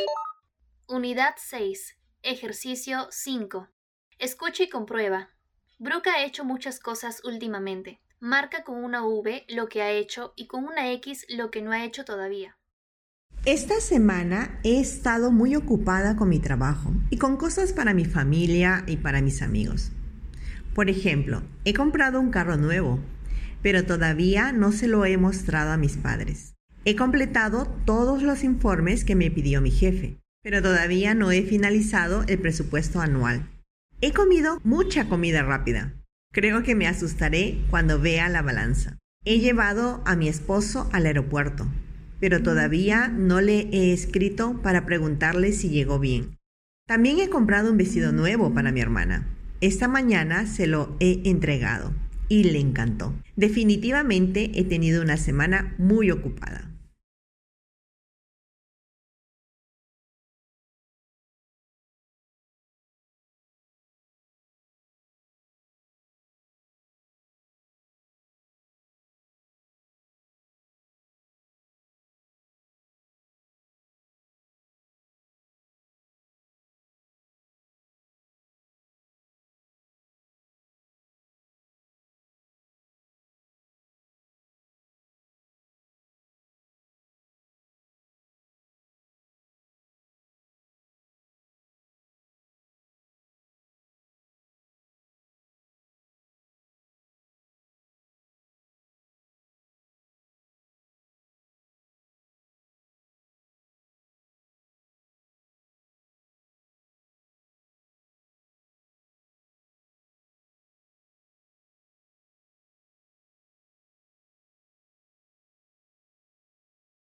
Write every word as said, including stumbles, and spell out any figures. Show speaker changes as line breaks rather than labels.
Unidad seis. Ejercicio cinco. Escucha y comprueba. Brooke ha hecho muchas cosas últimamente. Marca con una V lo que ha hecho y con una X lo que no ha hecho todavía.
Esta semana he estado muy ocupada con mi trabajo y con cosas para mi familia y para mis amigos. Por ejemplo, he comprado un carro nuevo, pero todavía no se lo he mostrado a mis padres. He completado todos los informes que me pidió mi jefe, pero todavía no he finalizado el presupuesto anual. He comido mucha comida rápida. Creo que me asustaré cuando vea la balanza. He llevado a mi esposo al aeropuerto, pero todavía no le he escrito para preguntarle si llegó bien. También he comprado un vestido nuevo para mi hermana. Esta mañana se lo he entregado y le encantó. Definitivamente he tenido una semana muy ocupada.